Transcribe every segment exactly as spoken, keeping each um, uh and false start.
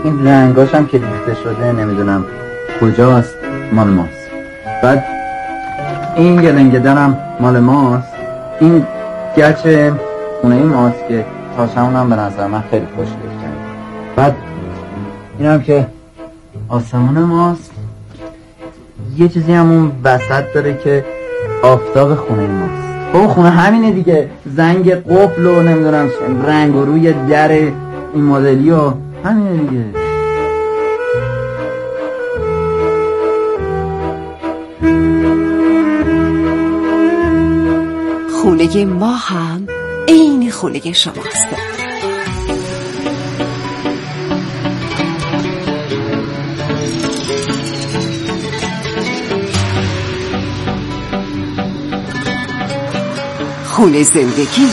این رنگاش هم که ریخته شده نمیدونم کجاست، مال ماست. بعد این گلنگدرم مال ماست. این گچ خونه این ماست که تاشمون هم به نظر من خیلی خوشگل کرد. بعد این هم که آسمون ماست. یه چیزی هم اون وسط داره که آفتاب خونه ماست. خب خونه همینه دیگه، زنگ قفل و نمیدونم رنگ و روی در این مدلی و همینه دیگه. خونه ما هم عین خونه شماست. خونه زندگی.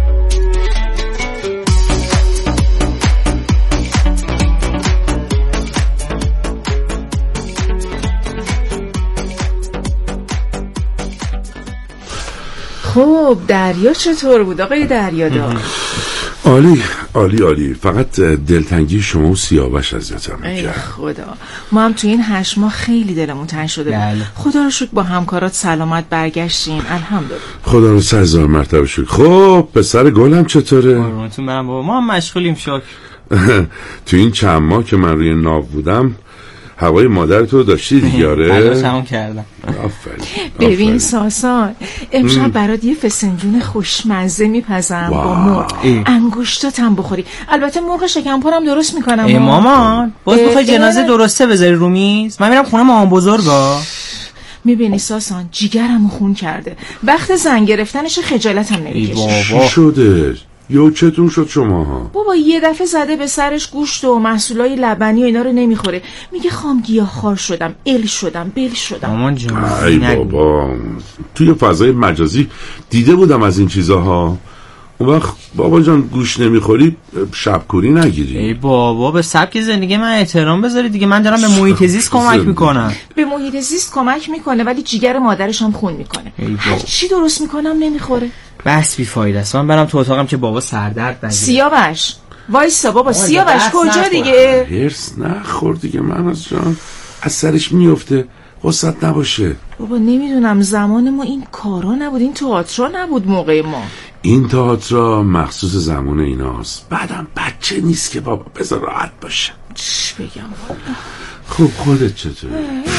خب دریا چطور بود آقای دریادار؟ عالی عالی عالی. فقط دلتنگی شما و سیاوش اذیتم می‌کرد. ای خدا، ما هم تو این هشت ماه خیلی دلمون تنگ شده بود. خدا رو شکر با همکارات سلامت برگشتیم، الحمدلله. خدا رو سه هزار مرتبه شکر. خب پسر گلم چطوره؟ قربونتون برم بابا، ما هم مشغولیم شکر. تو این چند ماه که من روی ناو بودم هوای مادرتو داشتی دیگه؟ آره تلاشمو کردم. آفرین. ببین ساسان، امشب برات یه فسنجون خوشمزه میپزم با مرغ، انگشتاتم بخوری. البته مرغ شکمپرم درست میکنم. ای مامان، باز بخوای جنازه درسته بذاری رو میز؟ من میرم خونه مامان بزرگا. میبینی ساسان، جیگرمو خون کرده. وقت زن گرفتنش خجالتم نمیکشه. چی شده؟ یو چتون شد شما ها؟ بابا یه دفعه زده به سرش گوشت و محصولای لبنی و اینا رو نمیخوره. میگه خام گیاهخوار شدم، ال شدم، بل شدم. مامان جون ای بابا، توی فضای مجازی دیده بودم از این چیزاها. اون وقت بابا جان گوشت نمیخوری شبکوری نگیری. ای بابا، به سبک زندگی من احترام بذاری دیگه. من دارم به محیط زیست کمک میکنم. به محیط زیست کمک میکنه ولی جیگر مادرش هم خون میکنه. هر چی درست میکنم نمیخوره. بس بی فایده است. من برم تو اتاقم که بابا سردرد نگیره. سیاوش وایسا بابا، سیاوش کجا دیگه؟ هرس نخور دیگه مهناز جان، از سرش میفته. غصت نباشه بابا. نمیدونم، زمان ما این کارا نبود، این تئاترا نبود موقع ما. این تئاترا مخصوص زمان ایناست. بعدم بچه نیست که بابا، بذار راحت باشه. چی بگم والا. خب خودت چطوری؟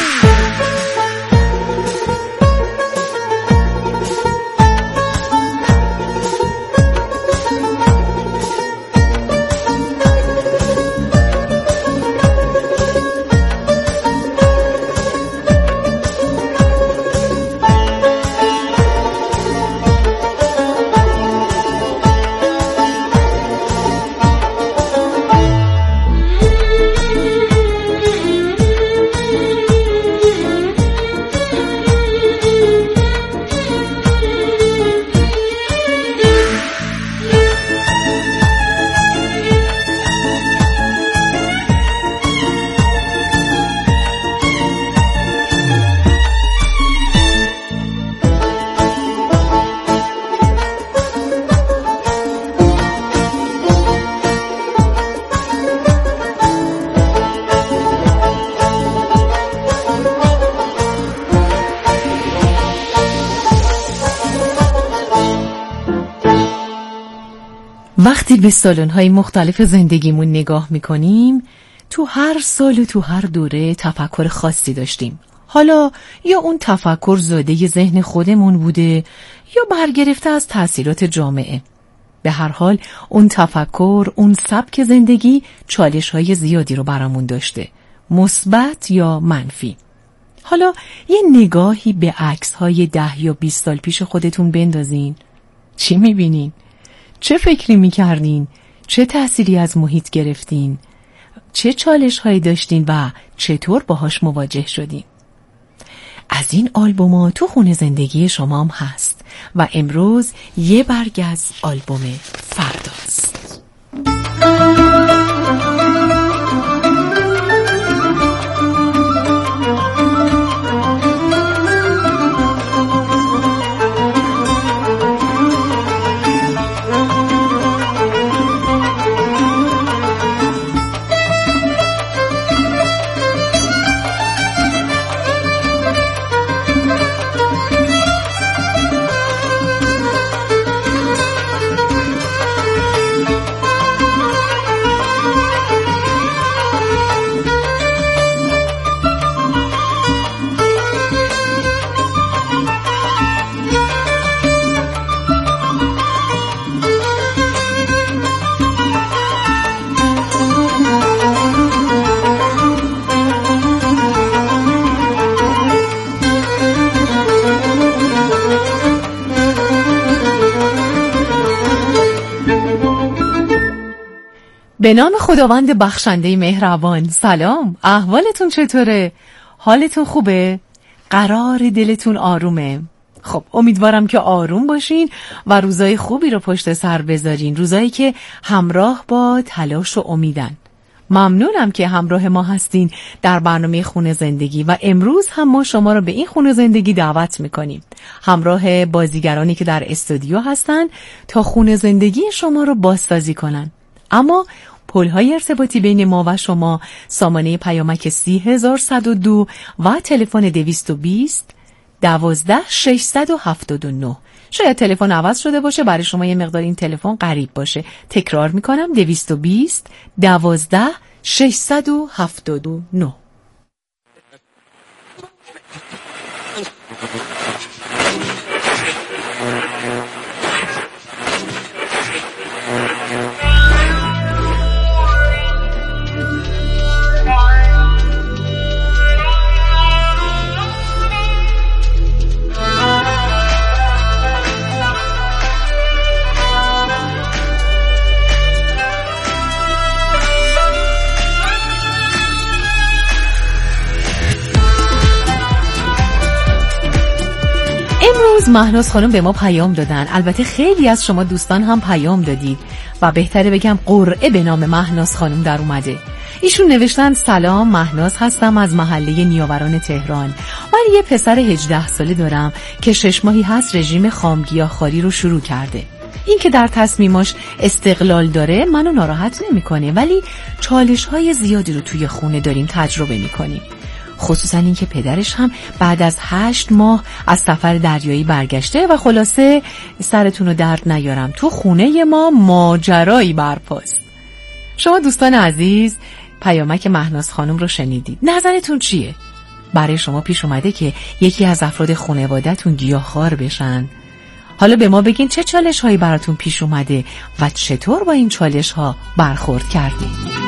وقتی به سالن‌های مختلف زندگیمون نگاه می‌کنیم، تو هر سال و تو هر دوره تفکر خاصی داشتیم. حالا یا اون تفکر زاده ذهن خودمون بوده یا برگرفته از تأثیرات جامعه. به هر حال اون تفکر، اون سبک زندگی چالش‌های زیادی رو برامون داشته، مثبت یا منفی. حالا یه نگاهی به عکس‌های ده یا بیست سال پیش خودتون بندازین. چی می‌بینین؟ چه فکری می‌کردین؟ چه تأثیری از محیط گرفتین؟ چه چالش‌هایی داشتین و چطور باهاش مواجه شدین؟ از این آلبوم‌ها تو خونه زندگی شما هم هست و امروز یه برگ از آلبوم فرداست. به نام خداوند بخشنده مهربان. سلام، احوالتون چطوره؟ حالتون خوبه؟ قرار دلتون آرومه؟ خب امیدوارم که آروم باشین و روزای خوبی رو پشت سر بذارین، روزایی که همراه با تلاش و امیدن. ممنونم که همراه ما هستین در برنامه خونه زندگی و امروز هم ما شما رو به این خونه زندگی دعوت میکنیم، همراه بازیگرانی که در استودیو هستن تا خونه زندگی شما رو بازسازی کنن. اما پل‌های ارتباطی بین ما و شما سامانه پیامک سی هزار صد و دو و تلفن دویست و بیست دوازده ششصد و هفتاد و نه. شاید تلفن عوض شده باشه، برای شما یه مقدار این تلفن غریب باشه. تکرار میکنم، دویست و بیست دوازده ششصد و هفتاد و نه. امروز مهناز خانم به ما پیام دادن. البته خیلی از شما دوستان هم پیام دادید و بهتره بگم قرعه به نام مهناز خانم در اومده. ایشون نوشتن سلام، مهناز هستم از محله نیاوران تهران. من یه پسر هجده ساله دارم که شش ماهی هست رژیم خامگیاهخواری رو شروع کرده. این که در تصمیماش استقلال داره منو ناراحت نمیکنه، ولی چالش‌های زیادی رو توی خونه داریم تجربه میکنیم. خصوصا این که پدرش هم بعد از هشت ماه از سفر دریایی برگشته و خلاصه سرتون رو درد نیارم تو خونه ما ماجرایی برپاست. شما دوستان عزیز پیامک مهناز خانم رو شنیدید، نظرتون چیه؟ برای شما پیش اومده که یکی از افراد خانواده‌تون گیاهخوار بشن؟ حالا به ما بگین چه چالش هایی براتون پیش اومده و چطور با این چالش ها برخورد کردید؟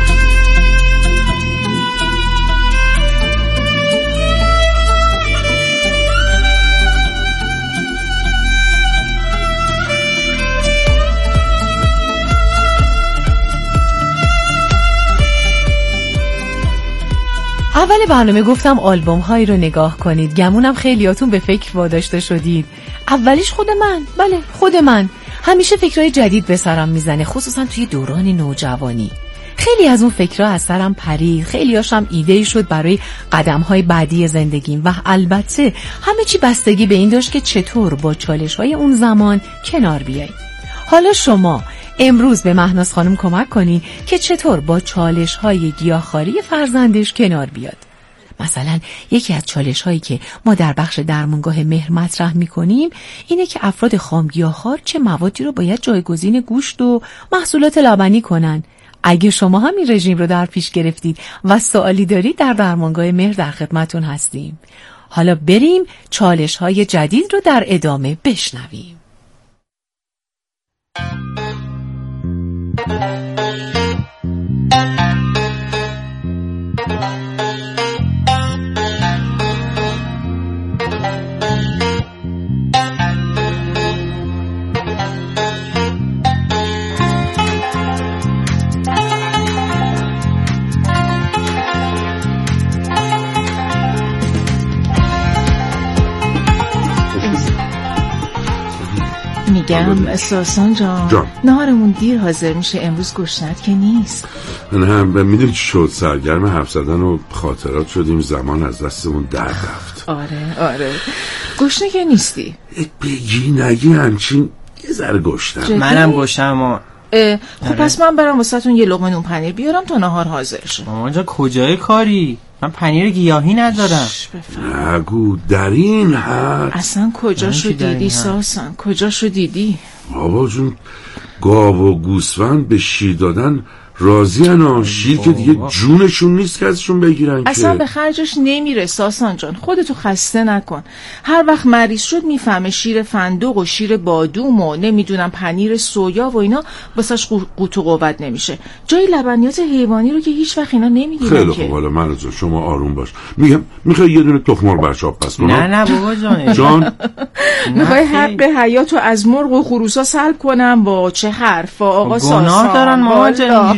اول برنامه گفتم آلبوم هایی رو نگاه کنید، گمونم خیلیاتون به فکر واداشته شدید. اولیش خود من، بله خود من همیشه فکرهای جدید به سرم میزنه، خصوصا توی دوران نوجوانی. خیلی از اون فکرها از سرم پرید، خیلی هاشم ایده شد برای قدم های بعدی زندگیم و البته همه چی بستگی به این داشت که چطور با چالش های اون زمان کنار بیاییم. حالا شما امروز به مهناز خانم کمک کنی که چطور با چالش‌های گیاهخواری فرزندش کنار بیاد. مثلا یکی از چالش‌هایی که ما در بخش درمانگاه مهر مطرح می‌کنیم اینه که افراد خامگیاهخوار چه موادی رو باید جایگزین گوشت و محصولات لبنی کنن. اگه شما هم این رژیم رو در پیش گرفتید و سوالی دارید در درمانگاه مهر در خدمتتون هستیم. حالا بریم چالش‌های جدید رو در ادامه بشنویم. میگم ساسان جان, جان. نهارمون دیر حاضر میشه، امروز گشنت که نیست. نه هم میدونی چی شد، سرگرم حرف زدن و خاطرات شدیم، زمان از دستمون در رفت. آره آره گشنه که نیستی. بگی نگی همچین یه ذره گشتم. منم گشتم و خب پس من برام واسهتون یه لقمه نون پنیر بیارم تا نهار حاضر شه. مامان جا کجای کاری؟ من پنیر گیاهی ندارم. نگو در این حد. اصلا کجاشو دیدی ساسان؟ کجاشو دیدی؟ بابا جون گاو و گوسفند به شیر دادن راضی انا، شیر که دیگه جونشون نیست که ازشون بگیرن که. اصلا به خرجش نمیره ساسان جان، خودتو خسته نکن. هر وقت مریض شد میفهمه شیر فندق و شیر بادوم و نمیدونم پنیر سویا و اینا واسش قوت و قوت نمیشه، جای لبنیات حیوانی رو که هیچ وقت اینا نمیگیرن. خیلی خوب، حالا من جان شما آروم باش. میگم میخوای یه دونه تخم مرغ برچاپ پس کنم؟ نه نه بابا جان جان میخوای حق حیاتو از مرغ و خروسا سلب کنم؟ با چه حرفا آقا ساسان؟ گناه دارن مامان جان،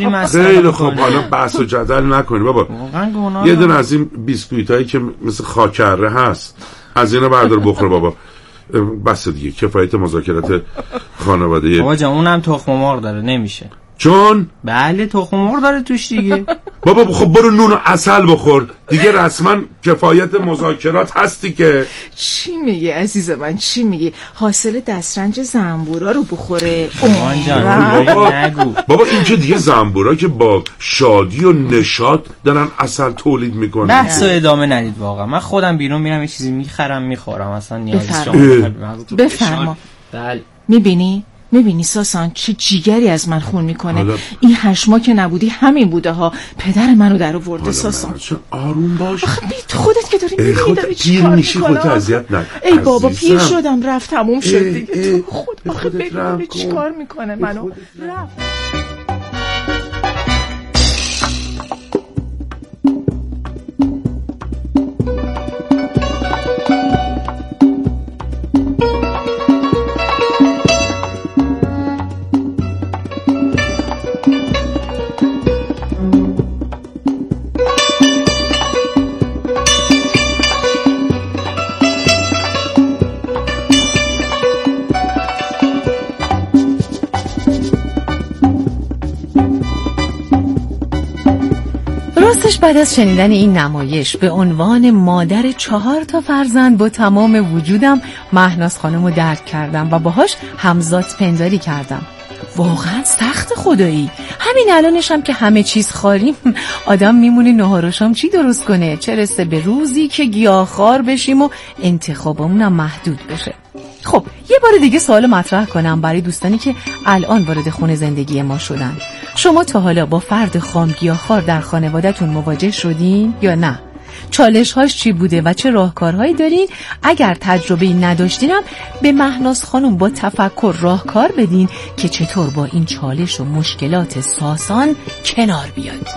خیلی مسئله. خیلی خوب، حالا بحث و جدل نکنی بابا. واقعا گناه. یه دونه از این بیسکویتایی که مثل خاکره هست از اینا بردار بخور بابا. بس دیگه، کفایت مذاکرات خانواده. بابا جان اونم تخم مرغ داره، نمیشه. چون بله تخم مرغ داره توش دیگه. بابا خب برو نون و عسل بخور دیگه، رسما کفایت مذاکرات هستی که. چی میگی عزیز من، چی میگی؟ حاصل دسترنج زنبورا رو بخوره. امان جان بابا نگو. بابا این که دیگه زنبورا که با شادی و نشاط دارن عسل تولید میکنن. بحث و ادامه ندید واقعا. من خودم بیرون میرم یه چیزی میخرم میخورم، اصلا نیازی شما بفرما. بله میبینی؟ میبینی ساسان چه جیگری از من خون میکنه. حالا... این هشت ماه که نبودی همین بوده ها، پدر منو در آورده. ساسان چون آروم باش. آخه بی تو خودت که داری میبینی داری چی کار میشی، خودت اذیت نکن. ای بابا پیر شدم، رفت تموم شد دیگه. تو خود آخه ببین چی کار میکنه منو. رفت. راستش بعد از شنیدن این نمایش به عنوان مادر چهار تا فرزند با تمام وجودم مهناز خانم رو درک کردم و باهاش همزاد پنداری کردم. واقعا سخت خدایی. همین الانش هم که همه چیز خاریم، آدم میمونه نهار و شام چی درست کنه، چه رسه به روزی که گیاهخوار بشیم و انتخابمون هم محدود بشه. خب یه بار دیگه سوال مطرح کنم برای دوستانی که الان وارد خونه زندگی ما شدن. شما تا حالا با فرد خام گیاهخوار در خانواده‌تون مواجه شدین یا نه؟ چالش‌هاش چی بوده و چه راهکارهایی دارین؟ اگر تجربه‌ای نداشتینم به مهناز خانم با تفکر راهکار بدین که چطور با این چالش و مشکلات ساسان کنار بیاد.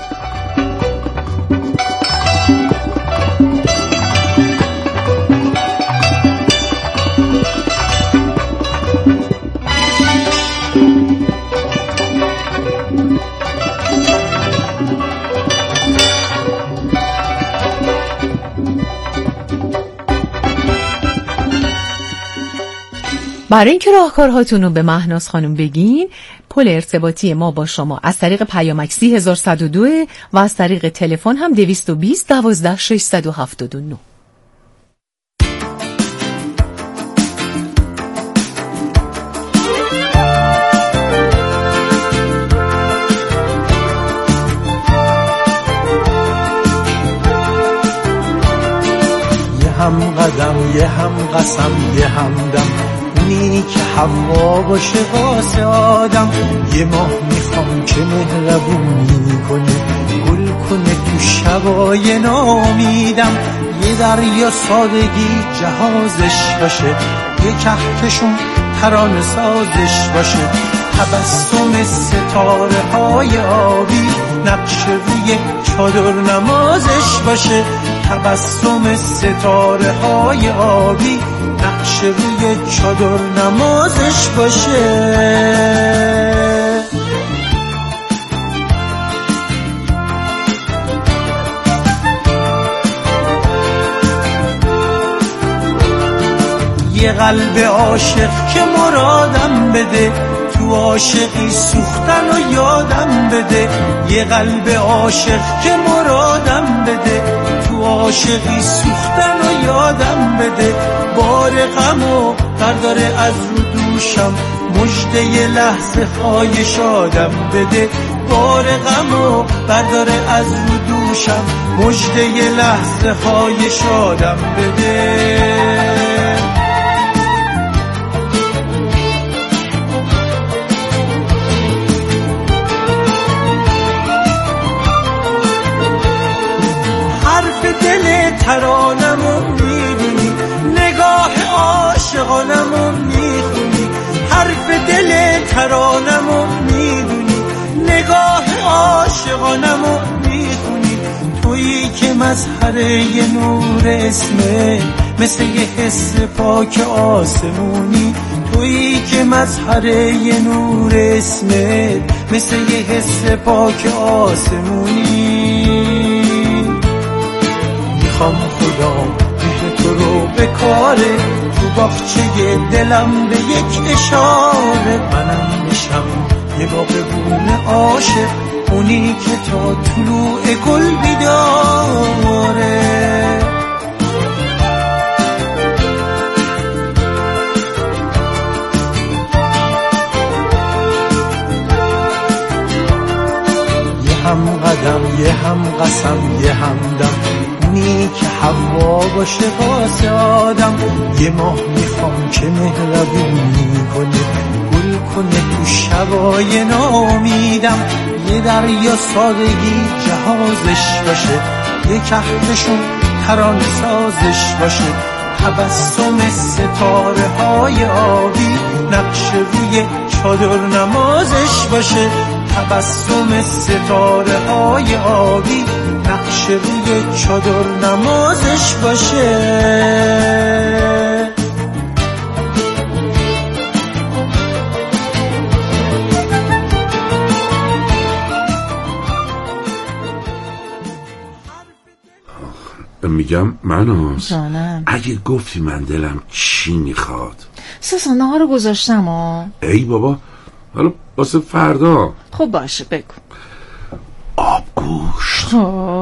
برای اینکه راهکارهاتون رو به مهناز خانم بگین، پل ارتباطی ما با شما از طریق پیامک سی هزار و صد و دو و از طریق تلفن هم دویست و بیست دوازده ششصد و هفتاد و نه. یه هم قدم یه هم قسم یه هم دم، اونی که حوا باشه واسه آدم. یه ماه میخوام که مهربونی کنه، گل کنه تو شبای نامیدم. یه دریا سادگی جهازش باشه، یه کهکشون ترانه سازش باشه. تبسم ستاره های آبی نقش روی چادر نمازش باشه. تبسم ستاره های آبی نقش روی چادر نمازش باشه. یه قلب عاشق که مرادم بده، تو عاشقی سوختن و یادم بده. یه قلب عاشق که مرادم بده، تو عاشقی سوختن و یادم بده. بار غمو برداره از رو دوشم، مژده یه لحظه های شادم بده. بار غمو برداره از رو دوشم، مژده یه لحظه های شادم بده. ترانمو میبینی، نگاه عاشقانمو میخونی. حرف دل ترانمو میدونی، نگاه عاشقانمو میخونی. تویی که مظهر یه نور اسمه، مثل یه حس پاک آسمونی. تویی که مظهر یه نور اسمت، مثل یه حس پاک آسمونی. میخوام خدا مهر تو رو بکاره، تو باغچه دلم به یک اشاره. منم میشم یه باغبون عاشق، اونی که تا طلوع گل بیداره. یه هم قدم یه هم قسم یه هم دم، اونی که حوا باشه واسه آدم. یه ماه میخوام که مهربونی کنه، گل کنه تو شبای نامیدم. یه دریا سادگی جهازش باشه، یه کهکشون تران سازش باشه. تبسم ستاره های آبی نقش روی چادر نمازش باشه. تبسم ستاره های آبی نقش روی چادر نمازش باشه. میگم منوز جانم، اگه گفتی من دلم چی میخواد. ساسان ها رو گذاشتم ها. ای بابا، حالا واسه فردا. خب باشه بگو. آبگوشت.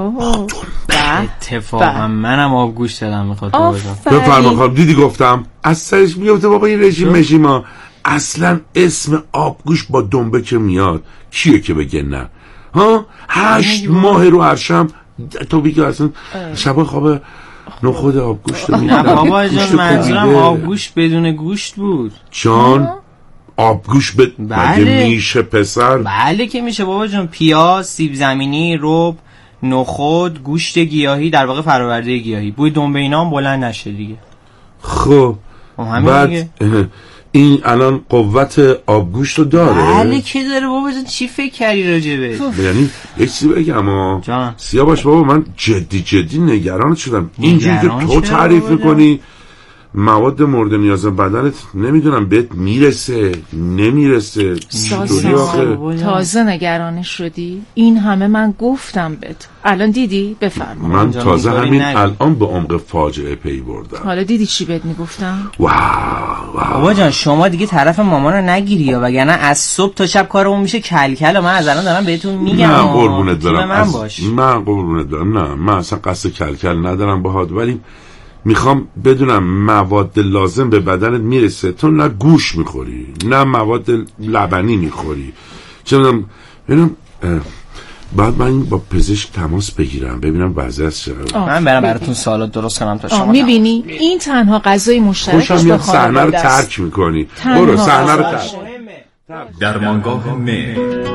اتفاقا منم آبگوشت دلم میخواد. بفرما خانم، دیدی گفتم از سرش میفته بابا این رژیم مژیما. اصلا اسم آبگوشت با دنبه که میاد کیه که بگه نه؟ ها هشت ماه رو عرشم تو بگی اصلا شبا خواب نخود آبگوشت رو نه بابا جان، منظورم آبگوشت بدون گوشت بود. جان آبگوشت ب... بله. میشه پسر؟ بله که میشه بابا جان. پیاز، سیب زمینی، رب، نخود، گوشت گیاهی، در واقع فرآورده گیاهی. بوی دنبه اینا هم بلند نشه دیگه. خب بعد این الان قوت آبگوشت رو داره؟ بله که داره بابا جان. چی فکر کردی راجبه؟ یعنی یک چیزی بگم ها سیاوش بابا، من جدی جدی نگران شدم. اینجوری که تو تعریف میکنی مواد مورد نیاز بدنت نمیدونم بهت میرسه نمیرسه. تازه نگران شدی؟ این همه من گفتم بهت، الان دیدی؟ بفرما. من تازه همین الان به عمق فاجعه پی بردم. حالا دیدی چی بهت میگفتم؟ واو واو. بابا جان شما دیگه طرف مامان رو نگیری یا وگرنه از صبح تا شب کارمون میشه کلکل و من از الان دارم بهتون میگم. من قربونت دارم. من باش. من قربونت دارم. نه من اصلا قصد کلکل ندارم باهات، ولی میخوام بدونم مواد لازم به بدنت میرسه. تو نه گوش میخوری نه مواد لبنی میخوری. چه میدونم ببینم بعد من با پزشک تماس بگیرم ببینم وضعیت چقدره. من برم براتون سالاد درست کنم تا شما. میبینی این تنها غذای مشترکش با صحنه رو ترک میکنی. برو صحنه رو ترک. درمانگاه مهر.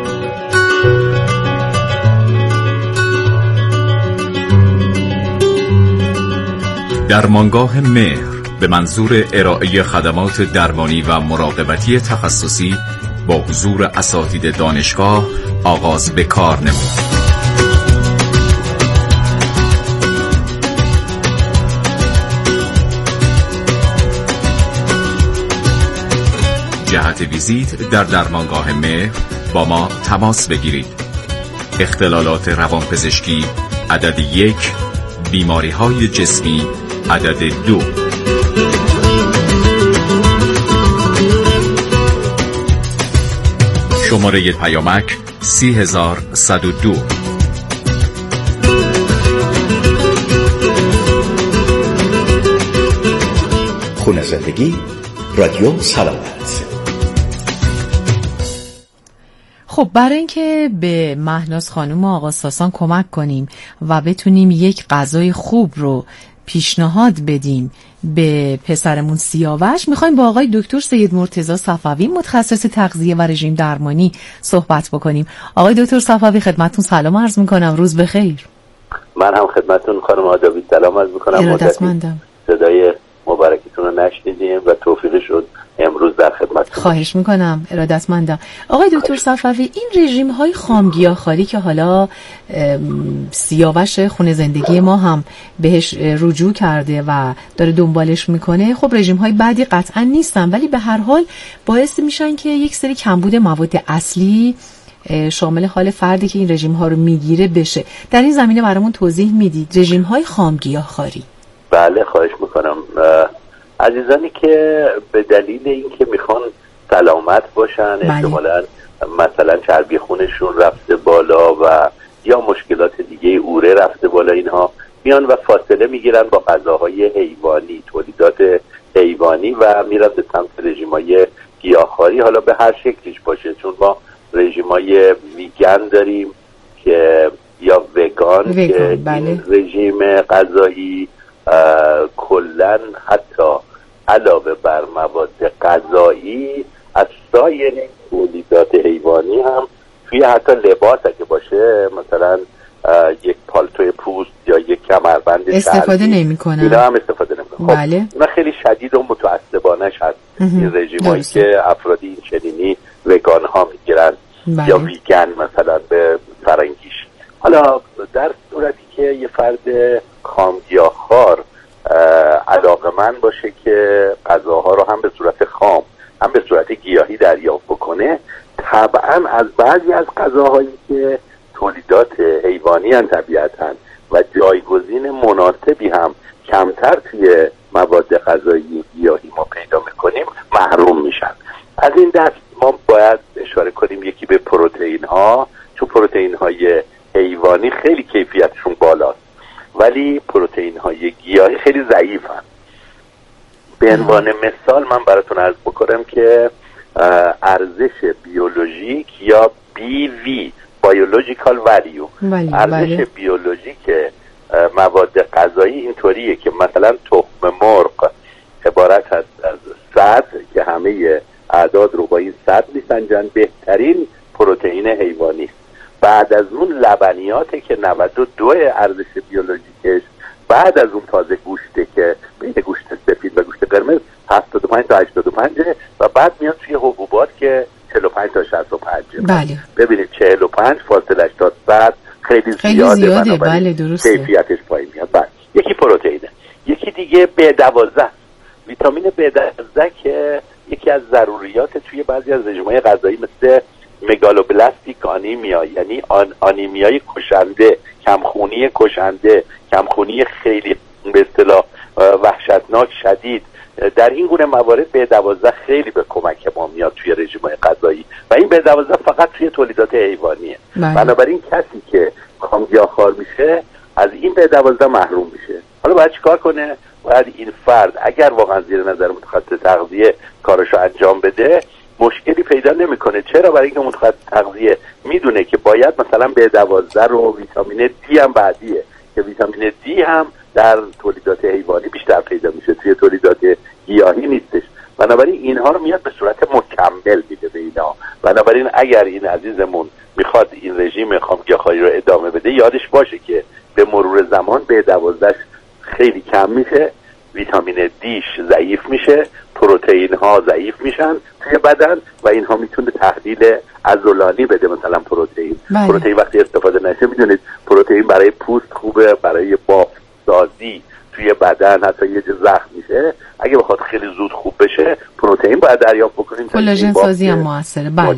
درمانگاه مهر به منظور ارائه خدمات درمانی و مراقبتی تخصصی با حضور اساتید دانشگاه آغاز به کار نمود. جهت ویزیت در درمانگاه مهر با ما تماس بگیرید. اختلالات روانپزشکی عدد یک، بیماری های جسمی عدد دو. شماره پیامک سی هزار صد و دو. خونه زندگی، رادیو سلامت. خب برای اینکه به مهناز خانم و آقا ساسان کمک کنیم و بتونیم یک غذای خوب رو پیشنهاد بدیم به پسرمون سیاوش، میخوایم با آقای دکتر سید مرتضی صفوی متخصص تغذیه و رژیم درمانی صحبت بکنیم. آقای دکتر صفوی خدمتتون سلام عرض میکنم، روز بخیر. من هم خدمتتون خانم آدابی سلام عرض میکنم. ارادتمندم. صدای مبارکتون رو نشنیدیم. دیدیم و توفیق شد امروز در خدمت. خواهش میکنم، ارادتمندم. آقای دکتر صفوی، این رژیم های خامگیاهخواری که حالا سیاوش خونه زندگی ما هم بهش رجوع کرده و داره دنبالش میکنه، خب رژیم های بعدی قطعا نیستن، ولی به هر حال باعث میشن که یک سری کمبود مواد اصلی شامل حال فردی که این رژیم ها رو میگیره بشه. در این زمینه برامون توضیح میدید رژیم های خامگیاهخواری؟ بله خواهش میکنم. عزیزانی که به دلیل اینکه میخوان سلامت باشن، احتمالاً مثلا چربی خونشون رفته بالا و یا مشکلات دیگه اوره رفته بالا، اینها میان و فاصله میگیرن با غذاهای حیوانی، تولیدات حیوانی و میرن به سمت رژیم‌های گیاهخواری، حالا به هر شکلیش باشه. چون ما رژیم‌های ویگن داریم که یا وگان, وگان که بله. این رژیم غذایی کلن حتی علاوه بر مواد غذایی از سایر تولیدات حیوانی هم توی حتی لباس اگه باشه، مثلا یک پالتوی پوست یا یک کمربند استفاده نمی‌کنن، اینا هم استفاده نمی‌کنن. بله. خب اینا خیلی شدید و متعصبانه‌اش هست این رژیمایی که افرادی این چنینی وگان ها میگیرن بله. یا ویگن مثلا به فرنگیش. حالا در صورتی که یه فرد خامگیاهخوار علاقه‌مند باشه که غذاها رو هم به صورت خام هم به صورت گیاهی دریافت بکنه، طبعا از بعضی از غذاهایی که تولیدات حیوانی ان طبیعتاً و جایگزین مناسبی هم کمتر توی مواد غذایی گیاهی ما پیدا میکنیم محروم میشن. از این دست ما باید اشاره کنیم یکی به پروتئین ها، چون پروتئین های حیوانی خیلی کیفیتشون بالاست ولی پروتئین های گیاهی خیلی ضعیفن. به عنوان مثال من براتون عرض بکنم که ارزش بیولوژیک یا بی وی بیولوژیکال ولیو، ارزش بله. بیولوژیک مواد غذایی اینطوریه که مثلا تخم مرغ عبارت از صد که همه اعداد رو با این صد میسنجن، بهترین پروتئین حیوانی. بعد از اون لبنیاته که نود و دو ارزش بیولوژیکش، بعد از اون تازه گوشته که بین گوشت سفید و گوشت قرمز هفتاد و پنج تا هشتاد و پنج و بعد میاد توی حبوبات که چهل و پنج تا شصت و پنج. بله. ببینید چهل و پنج فاصله تا صد خیلی, خیلی زیاده, زیاده. بله درسته. کیفیتش پایین میاد. بله. یکی پروتئینه، یکی دیگه بی دوازده، ویتامین بی دوازده که یکی از ضروریات توی بعضی از رژیم‌های غذایی مثل مگالوبلاستیک آنیمیا، یعنی آن آنیمیای کشنده، کمخونی کشنده، کمخونی خیلی به اصطلاح وحشتناک شدید، در این گونه موارد بی دوازده خیلی به کمک ما میاد توی رژیم‌های غذایی و این بی دوازده فقط توی تولیدات حیوانیه. بنابراین کسی که خامگیاهخوار میشه از این بی دوازده محروم میشه. حالا باید چیکار کنه؟ باید این فرد اگر واقعا زیر نظر متخصص تغذیه کارشو انجام بده مشکلی پیدا نمیکنه. چرا؟ برای اینکه متخصص تغذیه میدونه که باید مثلا بی دوازده رو ویتامین دی هم بعدیه که ویتامین دی هم در تولیدات حیوانی بیشتر پیدا میشه، توی تولیدات گیاهی نیستش. بنابراین اینها رو میاد به صورت مکمل میده به اینا. بنابراین اگر این عزیزمون میخواد این رژیم خامگیاهخواری رو ادامه بده یادش باشه که به مرور زمان بی دوازده خیلی کم میشه، ویتامین دیش ضعیف میشه، پروتئین ها ضعیف میشن توی بدن و اینها میتونه تحلیل عضلانی بده. مثلا پروتئین بله. پروتئین وقتی استفاده نشه میدونید پروتئین برای پوست خوبه، برای بافت سازی توی بدن حتی یه جا زخم میشه، اگه بخواد خیلی زود خوب بشه پروتئین باید دریافت بکنیم. کلاژن سازی هم موثره. بله.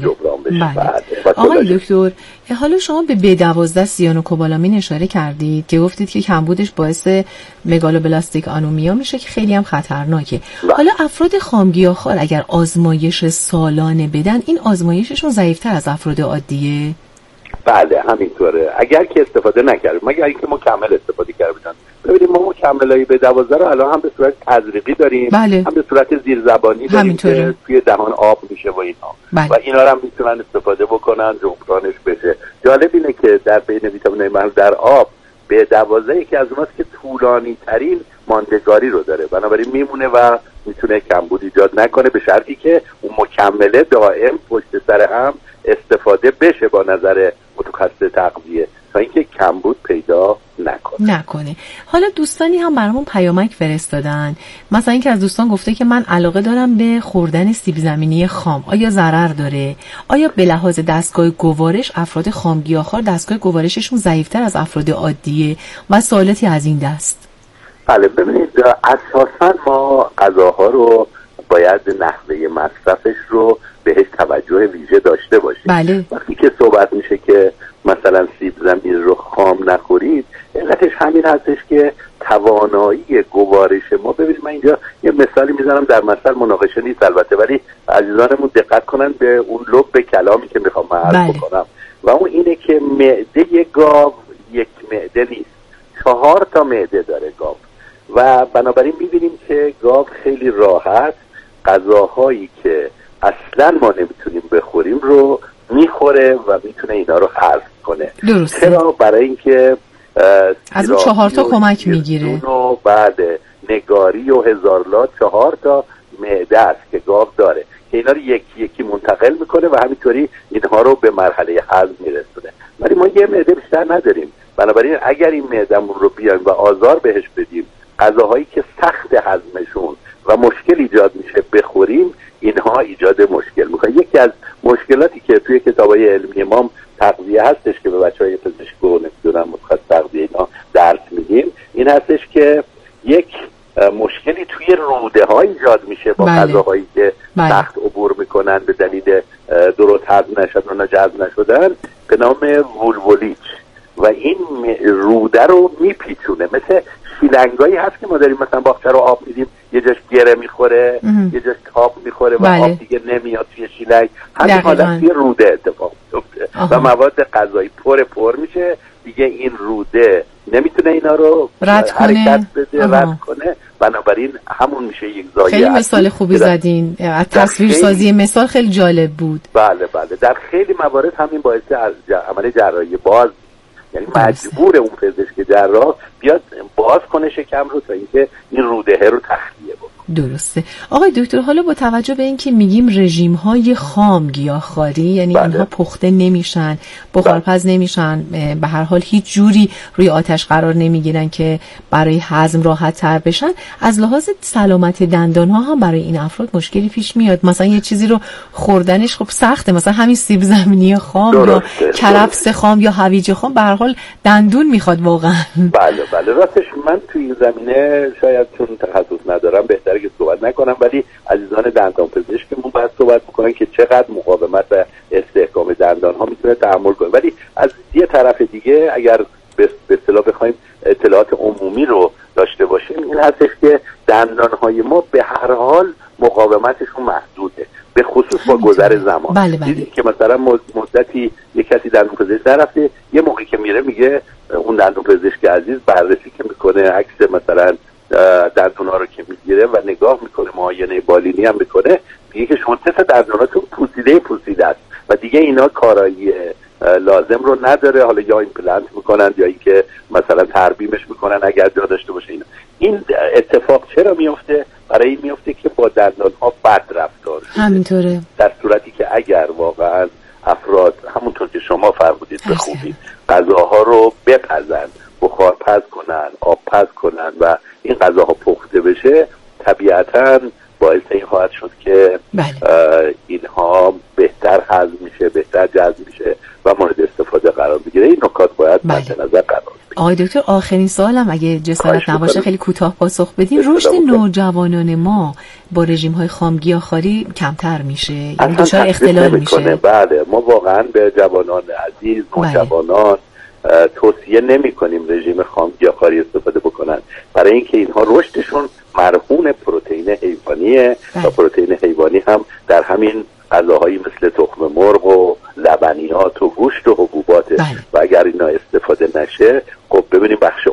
بله. آقای دکتر، حالا شما به بی دوازده سیانوکوبالامین اشاره کردید که گفتید که کمبودش باعث مگالوبلاستیک آنومیا میشه که خیلی هم خطرناکه. بله. حالا افراد خامگیاهخوار اگر آزمایش سالانه بدن این آزمایششون ضعیف‌تر از افراد عادیه؟ بله همینطوره. اگر که استفاده نکردیم، مگر اینکه مکمل استفاده کردن. ببینید ما مکملای به دوازده رو الان هم به صورت تزریقی داریم، بله. هم به صورت زیرزبانی داریم که توی دهان آب میشه و اینها بله. و اینا رو هم میتونن استفاده بکنن جبرانش بشه. جالب اینه که در بین ویتامین‌های مربوط در آب به دوازده یکی از اوناست که طولانی ترین ماندگاری رو داره، بنابراین میمونه و میتونه کمبود ایجاد نکنه به شرطی که اون مکمله دائم پشت سر هم استفاده بشه با نظر متخصص تغذیه تا اینکه کمبود پیدا نکنه نکنه. حالا دوستانی هم برامون پیامک فرستادن، مثلا اینکه از دوستان گفته که من علاقه دارم به خوردن سیب زمینی خام، آیا ضرر داره؟ آیا به لحاظ دستگاه گوارش افراد خامگیاخوار دستگاه گوارششون ضعیف‌تر از افراد عادیه و سوالاتی از این دست؟ بله ببینید، اساسا ما غذاها رو باید نحوه مصرفش رو بهش توجه ویژه داشته باشیم. بله. وقتی که صحبت میشه که مثلا سیب زمینی رو خام نخورید، علتش همین هستش که توانایی گوارش ما، ببینید من اینجا یه مثالی میزنم، در مثل مناقشه نیست البته، ولی عزیزانمون دقت کنن به اون لب کلامی که میخوام عرض بله. بکنم و اون اینه که معده گاو یک معده نیست، چهار تا معده داره گاو و بنابراین میبینیم که گاو خیلی راحت غذاهایی که اصلا ما نمیتونیم بخوریم رو میخوره و میتونه اینا رو حذف کنه. درسته. چرا؟ برای اینکه از اون چهار تا کمک میگیره و بعد نگاری و هزارلا چهار تا معده است که گاو داره که اینا رو یکی یکی منتقل میکنه و همینطوری اینها رو به مرحله هضم میرسونه. ولی ما یه معده بیشتر نداریم، بنابراین اگر این معدمون رو بیایم و آزار بهش بدیم، غذاهایی که سخت هضمشون و مشکل ایجاد میشه بخوریم، اینها ایجاد مشکل میکنه. یکی از مشکلاتی که توی کتابای علمی ما تغذیه هستش که به بچهای پزشک و نمیدونم متخصص تغذیه اینا درس میدیم، این هستش که یک مشکلی توی روده ها ایجاد میشه با غذاهایی که بله. سخت عبور میکنن به دلیل درست هضم نشدن و جذب نشدن به نام وولولیچ و این روده رو میپیچونه. مثل شیلنگایی هست که ما داریم مثلا باغچه رو آب میدیم، یه جاش گره میخوره ام. یه جاش تاب میخوره و بله. آب دیگه نمیاد توی شیلنگ، همین حالت توی روده اتفاق میفته و مواد غذایی پر پر میشه دیگه، این روده نمیتونه اینا رو رد حرکت بده رد کنه، بنابراین همون میشه یک زایه. خیلی مثال خوبی زدین، از تصویر سازی مثال خیلی جالب بود. بله بله، در خیلی موارد همین باعث عمل جراحی باز، یعنی مجبور اون پزشک جراح بیاد باز کنه شکم رو تا اینکه این روده رو تخلیه بکنه. درسته. آقای دکتر، حالا با توجه به اینکه میگیم رژیم های خام گیاهخواری، یعنی بله. اینها پخته نمیشن، بخارپز نمیشن، به هر حال هیچ جوری روی آتش قرار نمیگیرن که برای هضم راحت تر بشن، از لحاظ سلامت دندان ها هم برای این افراد مشکلی پیش میاد. مثلا یه چیزی رو خوردنش خب سخته، مثلا همین سیب زمینی خام یا کرفس خام یا هویج خام، به هر حال دندون میخواد واقعا. بله بله، راستش من توی این زمینه شاید چون تخصص ندارم بهتره که صحبت نکنم، ولی عزیزان دندان پزشکمون باید صحبت میکنن که چقدر مقاومت و استحکام دندان ها میتونه تحمل کنه. ولی از یه طرف دیگه اگر به اصطلاح بخوایم اطلاعات عمومی رو داشته باشیم، این هستش که دندان های ما به هر حال مقاومتشون محدوده، به خصوص با گذر زمان. بله بله. دیدید که مثلا مدتی یه کسی دندون پزشک نرفته، یه موقعی که میره میگه اون دندون پزشک عزیز بررسی که میکنه، عکس مثلا دندون ها رو که میگیره و نگاه میکنه، معاینه بالینی هم میکنه، میگه که شما سه دندوناتون پوسیده پوسیده است و دیگه اینا کارایی لازم رو نداره، حالا یا ایمپلنت میکنن یا اینکه مثلا ترمیمش میکنن اگر جا داشته باشه. اینا این اتفاق چرا میفته؟ برای این میفته که با دندان ها بد رفتار شده. همینطوره. در صورتی که اگر واقعا افراد همونطور که شما فرمودید به خوبی غذاها رو بپزن، بخار پز کنن، آب پز کنن و این غذاها پخته بشه، طبیعتاً باعث این خواهد شد که اینها بهتر هضم میشه، بهتر جذب میشه و مورد استفاده قرار بگیره. این نکات باید مد نظر قرار بگیره. آقای دکتر، آخرین سوالم اگه جسارت نباشه خیلی کوتاه پاسخ بدین. رشد نوجوانان ما با رژیم های خام گیاهخواری کمتر میشه، یعنی دچار اختلال میشه؟ بله، ما واقعا به جوانان عزیز، نوجوانان توصیه نمی کنیم رژیم خام گیاهخواری استفاده بکنن، برای اینکه اینها رشدشون مرهون پروتئین حیوانیه و پروتئین حیوانی هم در همین غذاهایی مثل تخم مرغ و لبنیات و گوشت و حبوباته و اگر اینا استفاده نشه، خب ببینیم بخش